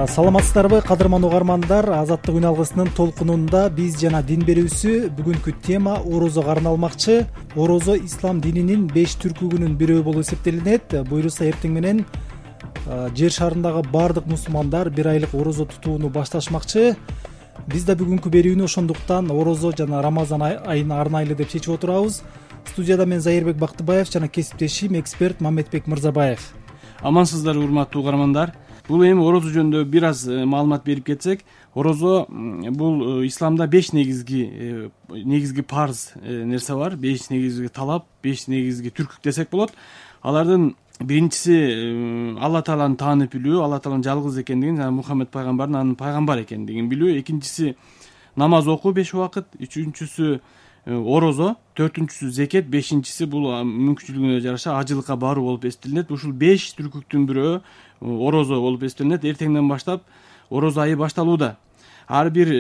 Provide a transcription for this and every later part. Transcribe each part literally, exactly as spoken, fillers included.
Саламатсыздарбы кадырман угармандар, Азаттык үн алгысынын толкунунда биз жана дин берүүсү бүгүнкү тема орозого арналмакчы. Орозо ислам дининин беш түркүгүнүн бирөө болуп эсептелинет. Буюрса эртең менен жер шарындагы баардык мусулмандар бир айлык орозо тутууну башташмакчы. Биз да бүгүнкү берүүнү ошондуктан орозо жана Рамазан айына арнайлы деп чечип отурабыз. Студияда мен Зайырбек Бактыбаев жана кесиптешим эксперт Мамедбек Мырзабаев. Амансыздар урматтуу угармандар. Бул эми орозо жөнүндө бир аз маалымат берип кетсек, орозо бул исламда беш негизги негизги парз нерсе бар, беш негизги талап, беш негизги түркүк десек болот. Алардын биринчиси Алла Тааланы таанып билүү, Алла Тааланын жалгыз экендигин жана Мухаммед пайгамбардын анын пайгамбар экендигин билүү. Экинчиси намаз окуу беш убакыт, үчүнчүсү орозо, төртүнчүсү зекет, бешинчиси бул мүмкүнчүлүгүнө жараша ажылыкка баруу болуп эсептелинет. Ушул беш түркүктүн бирөө орозо болуп эсептелинет. Эртеңден баштап орозо айы башталууда. Ар бир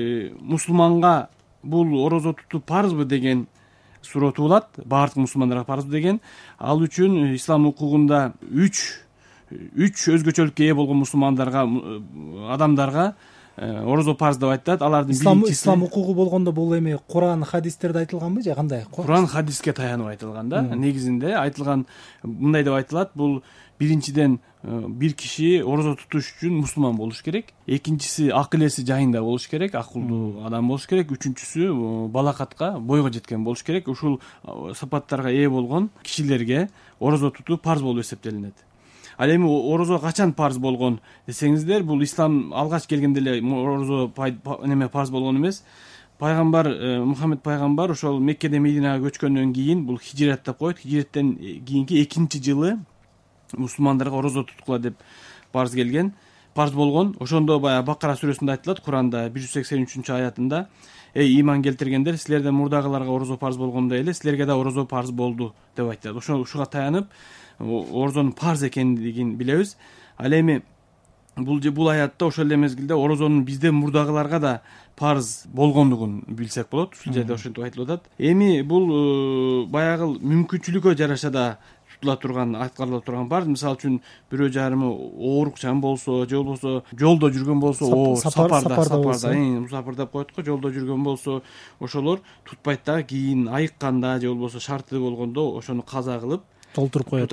мусулманга бул орозо тутуу парзбы деген суроо туулат. Баардык мусулмандарга парзбы деген. Ал үчүн ислам укугунда үч үч өзгөчөлүккө ээ болгон мусулмандарга, адамдарга орозо парз деп айтылат. Алардын биринчиси ислам укугу болгондо бул эми Куран, хадистерде айтылганбы же кандай? Куран, хадиске таянып айтылган да. Негизинде айтылган мындай деп айтылат. Бул биринчиден бир киши орозо тутуш үчүн мусулман болуш керек. Экинчиси акыл эси жайында болуш керек, акылдуу адам болуш керек. Үчүнчүсү балакатка, бойго жеткен болуш керек. Ушул сапаттарга ээ болгон кишилерге орозо тутуу парз болуп эсептелинет. Ал эми орозо качан парз болгон десеңиздер, бул ислам алгач келгенде эле орозо неме парз болгон эмес. Пайгамбар Мухаммед пайгамбар ошол Меккеден Мединага көчкөндөн кийин, бул хижрет деп коет, хижреттен кийинки экинчи жылы мусулмандарга орозо туткула деп парз келген, парз болгон. Ошондо баягы Бакара сүрөсүндө айтылат, Куранда бир жүз сексен үчүнчү аятында: "Эй иман келтиргендер, силерден мурдагыларга орозо парз болгондой эле силерге да орозо парз болду" деп айтат. Ошо ушуга таянып орозонун парз экендигин билебиз. Ал эми бул бул аятта ошол эле мезгилде орозонун бизден мурдагыларга да парз болгондугун билсек болот. Ушул жерде ошентип айтылып атат. Эми бул баягы мүмкүнчүлүккө жараша да тутула турган, аткарыла турган парз. Мисалы үчүн бирөө жарымы оорукчан болсо, же болбосо жолдо жүргөн болсо, сапарда сапарда мусафир деп коет го, жолдо жүргөн болсо, ошолор тутпайт дагы, кийин айыкканда же болбосо шарты болгондо ошону каза кылып толтуруп коет.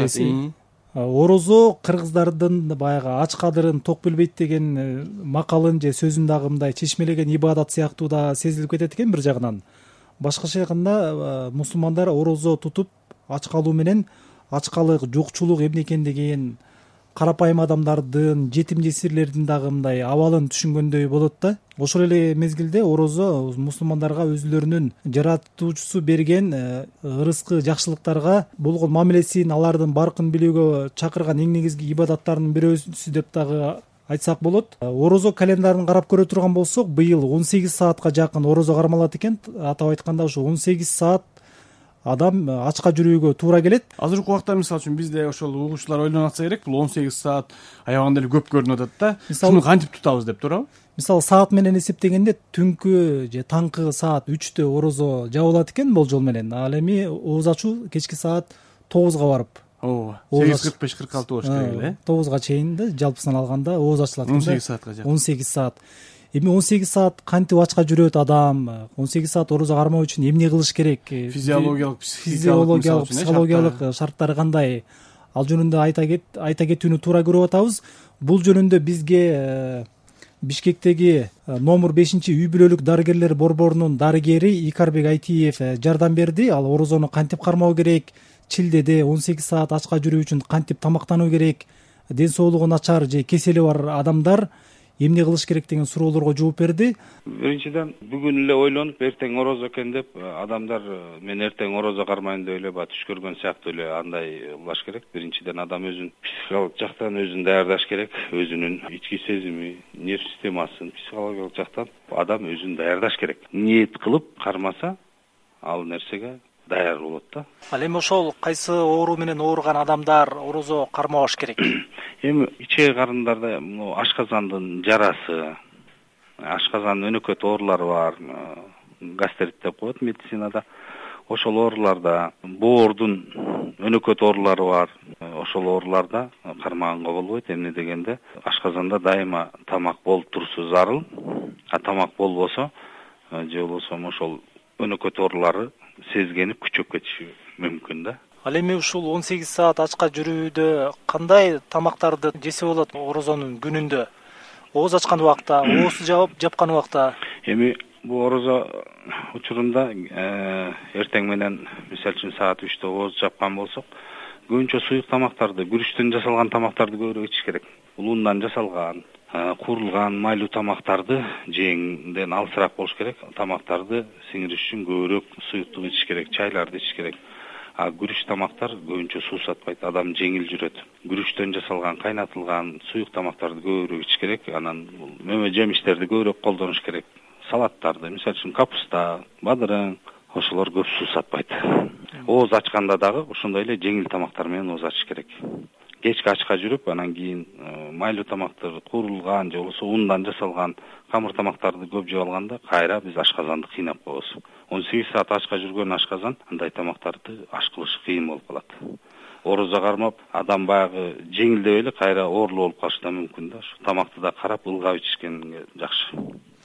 Орозо кыргыздардын баягы ач кадырын ток билбейт деген макалын же сөзүн дагы мындай чечмелеген ибадат сыяктуу да сезилип кетет экен бир жагынан. Башкача айтканда мусулмандар орозо тутуп ач калуу менен ачкалык, жокчулук эмне экендигин, карапайым адамдардын, жетим жесирлердин дагы мындай абалын түшүнгөндөй болот да. Ошол эле мезгилде орозо мусулмандарга өзүлөрүнүн жаратуучусу берген ырыскы, жакшылыктарга болгон мамилесин, алардын баркын билүүгө чакырган эң негизги ибадаттардын бирөөсү деп дагы айтсак болот. Орозо календарын карап көрө турган болсок, быйыл он сегиз саатка жакын орозо кармалат экен. Атап айтканда ушу он сегиз саат адам ачка жүрүүгө туура келет. Азыркы убакта мисалы үчүн бизде ошол угуучулар ойлонуп атса керек, бул он сегиз саат аябаганда эле көп көрүнүп атат да. Мисалы кантип тутабыз деп туурабы? Мисалы саат менен эсептегенде түнкү же таңкы саат үчтө орозо жабылат экен болжол менен. Ал эми ооз ачуу кечки саат тогузга барып. Ооба. сегиз кырк беш кырк алты болуш керек эле. тогузга чейин да жалпысынан алганда ооз ачылат экен. он сегиз саатка жакын. он сегиз саат. Эми он сегиз саат кантип ачка жүрөт адам? он сегиз саат орозо кармоо үчүн эмне кылыш керек? Физиологиялык, физиологиялык, психологиялык шарттары кандай? Ал жөнүндө айта кет айта кетүүнү туура көрүп атабыз. Бул жөнүндө бизге Бишкектеги номер бешинчи үй бүлөлүк дарыгерлер борборунун дарыгери Икарбек Айтиев жардам берди. Ал орозону кантип кармоо керек, чилдеде он сегиз саат ачка жүрүү үчүн кантип тамактануу керек, ден соолугу начар же кесели бар адамдар эмне кылыш керек деген суроолорго жооп берди. Биринчиден бүгүн эле ойлонуп, эртең орозо экен деп адамдар мен эртең орозо кармайын деп эле ба түш көргөн сыяктуу эле андай кылыш керек. Биринчиден адам өзүн психикалык жактан өзүн даярдаш керек, өзүнүн ички сезими, нерв системасын психологиялык жактан адам өзүн даярдаш керек. Ниет кылып кармаса, ал нерсеге даяр болот да. Ал эми ошол кайсы оору менен ооруган адамдар орозо кармабаш керек? Эми ичек карындарда ашказандын жарасы, ашказандын өнөкөт оорулары бар, гастрит деп коет медицинада. Ошол ооруларда, боордун өнөкөт оорулары бар. Ошол ооруларда кармаганга болбойт. Эмне дегенде ашказанда дайыма тамак болуп турушу зарыл. А тамак болбосо же болбосо ошол өнөкөт оорулары сезгенип күчөп кетиши мүмкүн да. Ал эми ушул он сегиз саат ачка жүрүүдө кандай тамактарды жесе болот орозонун күнүндө? Ооз ачкан убакта, оозду жаап жапкан убакта? Эми бул орозо учурунда эртең менен мисалы үчүн саат үчтө ооз жапкан болсок, көбүнчө суюк тамактарды, күрүчтөн жасалган тамактарды көбүрөөк ичиш керек. Улундан жасалган, куурулган майлуу тамактарды жеңден алысыраак болуш керек. Тамактарды сиңириш үчүн көбүрөөк суюктук ичиш керек, чайларды ичиш керек. А күрүч тамактар көбүнчө суусатпайт, адам жеңил жүрөт. Күрүчтөн жасалган, кайнатылган суюк тамактарды көбүрөөк ичиш керек. Анан мөмө жемиштерди көбүрөөк колдонуш керек. Салаттарды, мисалы үчүн капуста, бадырың, ошолор көп суусатпайт. Ооз ачканда дагы ошондой эле жеңил тамактар менен ооз ачыш керек. Кечки ачка жүрүп, анан кийин майлуу тамактарды, куурулган же болбосо ундан жасалган камыр тамактарды көп жеп алганда кайра биз ашказанды кыйнап коебуз. он сегиз саат ачка жүргөн ашказан андай тамактарды аш кылышы кыйын болуп калат. Орозо кармап, адам баягы жеңилдеп эле кайра оорулуу болуп калышы да мүмкүн да. Ошо тамакты да карап ылгап ичишкенге жакшы.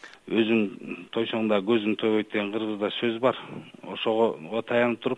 Өзүң тойсоң да көзүң тойбойт деген кыргызда сөз бар. Ошого таянып туруп,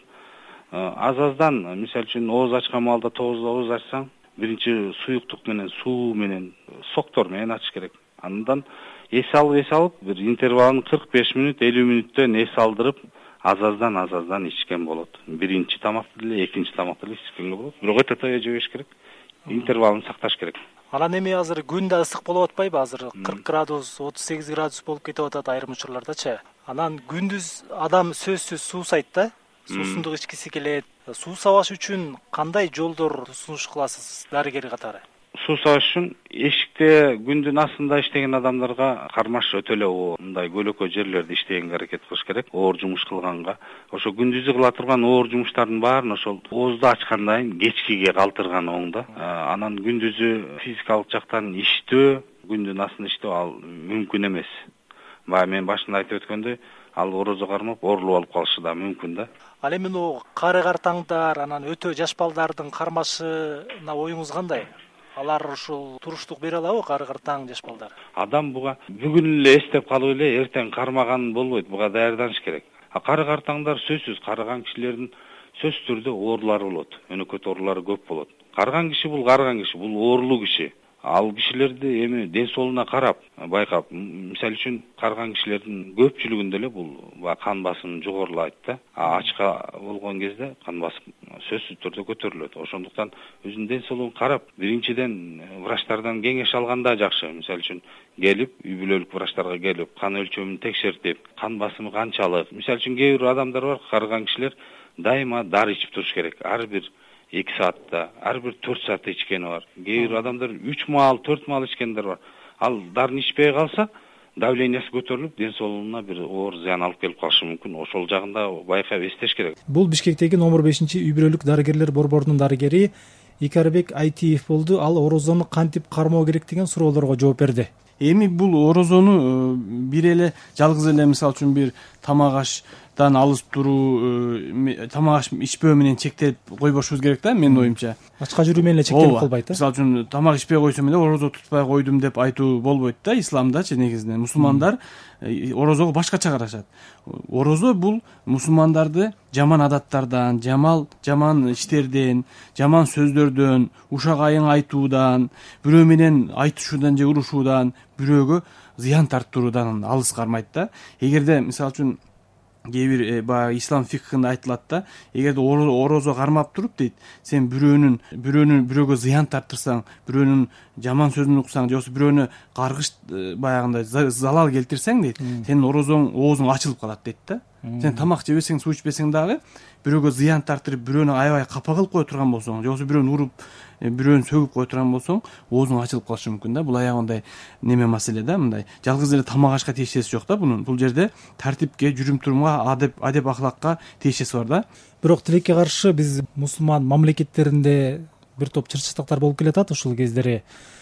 аз-аздан, мисалы үчүн ооз ачкан маалда тогузда ооз ачсаң, биринчи суюктук менен, суу менен, соктор менен ачыш керек. Андан эс алып, эс алып, бир интервалын кырк беш мүнөт, элүү мүнөттөн эс алдырып, аз-аздан, аз-аздан ичкен болот. Биринчи тамакты деле, экинчи тамакты деле ичкенге болот. Бирок өтө тая жебеш керек. Интервалын сакташ керек. Анан эми азыр күн да ысык болуп атпайбы? Азыр кырк градус, отуз сегиз градус болуп кетип атат айрым учурлардачы. Анан күндүз адам сөзсүз суусайт да, суусундук ичкиси келет. Суусабаш үчүн кандай жолдор сунуш кыласыз дарыгер катары? Суусабаш үчүн эшикте күндүн астында иштеген адамдарга кармаш өтө эле оор. Мындай көлөкө жерлерде иштегенге аракет кылыш керек. Оор жумуш кылганга. Ошо күндүзү кыла турган оор жумуштардын баарын ошол оозду ачкандан кечкиге калтырган оң да. Анан күндүзү физикалык жактан иштөө, күндүн астында иштөө ал мүмкүн эмес. Бая мен башында айтып өткөндөй, ал орозо кармап оорулуу болуп калышы да мүмкүн да. Ал эми кары картаңдар, анан өтө жаш балдардын кармашына оюңуз кандай? Алар ушул туруштук бере алабы, кары картаң жаш балдар? Адам буга бүгүн эле эстеп калып эле эртең кармаган болбойт, буга даярданыш керек. А кары картаңдар сөзсүз карыган кишилердин сөзсүз түрдө оорулары болот, өнөкөт оорулары көп болот. Карыган киши бул карыган киши, бул оорулуу киши. Ал кишилерди эми ден соолугуна карап, байкап, мисалы үчүн карыган кишилердин көпчүлүгүндө эле бул кан басымы жогорулайт да. А ачка болгон кезде кан басым сөзсүз түрдө көтөрүлөт. Ошондуктан өзүнүн ден соолугун карап, биринчиден врачтардан кеңеш алганда жакшы. Мисалы үчүн келип, үй бүлөлүк врачтарга келип, кан өлчөмүн текшертип, кан басымы канчалык. Мисалы үчүн кээ бир адамдар бар, карыган кишилер дайыма дары ичип туруш керек. Ар бир эки саатта, ар бир төрт саатта ичкени бар. Кээ бир адамдар үч маал, төрт маал ичкендер бар. Ал дарын ичпей калса, давлениясы көтөрүлүп, ден соолугуна бир оор зыян алып келип калышы мүмкүн. Ошол жагында байкап эстеш керек. Бул Бишкектеги номер бешинчи үй бүлөлүк дарыгерлер борборунун дарыгери Икарбек Айтиев болду. Ал орозону кантип кармоо керек деген суроолорго жооп берди. Эми бул орозону бир эле жалгыз эле мисалы үчүн бир тамак аштан алыс туруу, тамак аш ичпөө менен чектелип койбошубуз керек да, менин оюмча. Ачка жүрүү менен эле чектелип калбайт да. Мисалы үчүн тамак ичпей койсом эле орозо тутпай койдум деп айтуу болбойт да исламдачы негизинен. Мусулмандар орозого башкача карашат. Орозо бул мусулмандарды жаман адаттардан, жаман жаман иштерден, жаман сөздөрдөн, ушак айың айтуудан, бирөө менен айтышуудан же урушуудан, бирөөгө зыян тарттыруудан алыс кармайт да. Эгерде мисалы үчүн кээ бир баягы ислам фикхинде айтылат да, эгерде орозо кармап туруп дейт, сен бирөөнүн бирөөнүн бирөөгө зыян тарттырсаң, бирөөнүн жаман сөзүн уксаң, же болбосо бирөөнү каргыш баягындай залал келтирсең дейт, сенин орозоң оозуң ачылып калат дейт да. Сен тамак жебесең, суу ичпесең дагы бирөөгө зыян тартырып, бирөөнү аябай капа кылып кое турган болсоң, же болбосо бирөөнү уруп, бирөөнү сөгүп кое турган болсоң, оозуң ачылып калышы мүмкүн да. Бул аябагындай неме маселе да, мындай. Жалгыз эле тамак ашка тиешеси жок да бунун. Бул жерде тартипке, жүрүм-турумга, адеп, адеп ахлакка тиешеси бар да. Бирок тилекке каршы биз мусулман мамлекеттеринде бир топ чырчыктактар болуп келатат ушул кездери.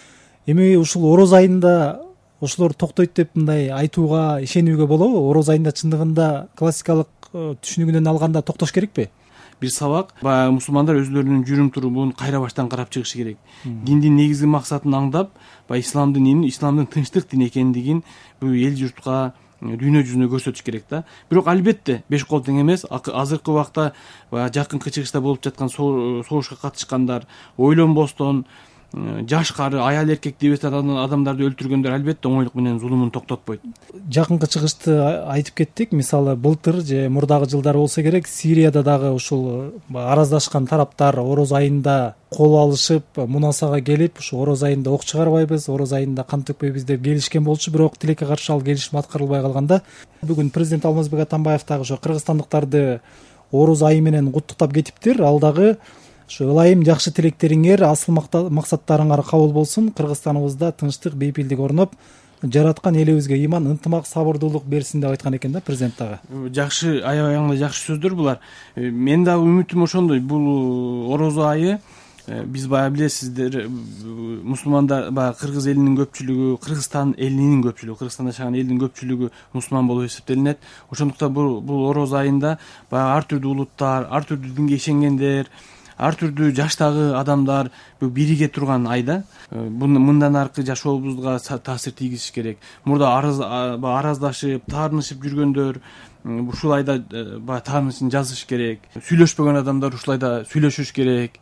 Эми ушул ороз айында ошолор токтойт деп мындай айтууга ишенүүгө болобу? Ороз айында чындыгында классикалык түшүнүгүнөн алганда токтош керекпи? бир сабак. Баягы мусулмандар өзлөрүнүн жүрүм турумун кайра баштан карап чыгышы керек. Диндин негизги максатын аңдап, баягы исламдын дини исламдын тынчтык дин экендигин бул эл журтка, дүйнө жүзүнө көрсөтүш керек да. Бирок албетте беш кол тең эмес. Азыркы убакта баягы жакынкы чыгышта болуп жаткан согушка катышкандар, ойлонбостон жаш кары, аял эркек деп аталган адамдарды өлтүргөндөр албетте оңойлук менен зулумун токтотпойт. Жакынкы чыгышты айтып кеттик. Мисалы былтыр же мурдагы жылдар болсо керек, Сирияда дагы ушул араздашкан тараптар ороз айында кол алышып, мунасага келип, ушу ороз айында ок чыгарбайбыз, ороз айында кан төкпөйбүз деп келишкен болчу. Бирок тилекке каршы ал келишим аткарылбай калганда, бүгүн президент Алмазбек Атамбаев дагы ошо кыргызстандыктарды ороз айы менен куттуктап кетиптир. Ал дагы ушу ылайым жакшы тилектериңер, асыл максаттарыңар кабыл болсун. Кыргызстаныбызда тынчтык, бейпилдик орноп, жараткан элибизге иман, ынтымак, сабырдуулук берсин деп айткан экен да президент дагы. Жакшы, аябай аңда жакшы сөздөр булар. Мен дагы үмүтүм ошондой. Бул орозо айы биз баягы билесиздер, мусулмандар, баягы кыргыз элинин көпчүлүгү, Кыргызстан элинин көпчүлүгү, Кыргызстанда жашаган элдин көпчүлүгү мусулман болуп эсептелинет. Ошондуктан бул бул ороз айында баягы ар түрдүү улуттар, ар түрдүү динге ишенгендер, ар түрдүү жаштагы адамдар бириге турган айда. Мындан аркы жашообузга таасир тийгизиш керек. Мурда араздашып, таарынышып жүргөндөр ушул айда баягы таарынычын жазыш керек. Сүйлөшпөгөн адамдар ушул айда сүйлөшүш керек.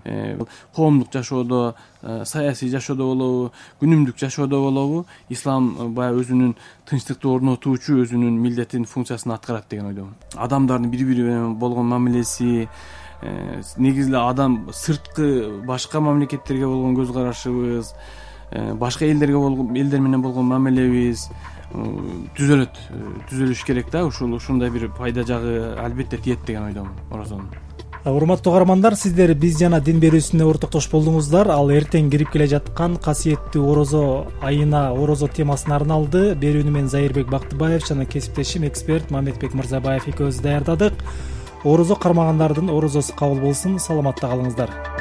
Коомдук жашоодо, саясий жашоодо болобу, күнүмдүк жашоодо болобу, ислам баягы өзүнүн тынчтыкты орнотуучу өзүнүн милдетин, функциясын аткарат деген ойдомун. Адамдардын бири-бири менен болгон мамилеси, негизи эле адам сырткы башка мамлекеттерге болгон көз карашыбыз, башка элдерге болгон элдер менен болгон мамилебиз түзөлөт, түзөлүш керек да. Ушул ушундай бир пайда жагы албетте тиет деген ойдомун орозонун. Урматтуу каармандар, сиздер биз жана дин берүүсүнө ортоктош болдуңуздар. Ал эртең кирип келе жаткан касиеттүү орозо айына, орозо темасына арналды. Берүүнү мен Зайырбек Бактыбаев жана кесиптешим эксперт Мамедбек Мырзабаев экөөбүз даярдадык. Орозо кармагандардын орозосу кабыл болсун. Саламатта калыңыздар.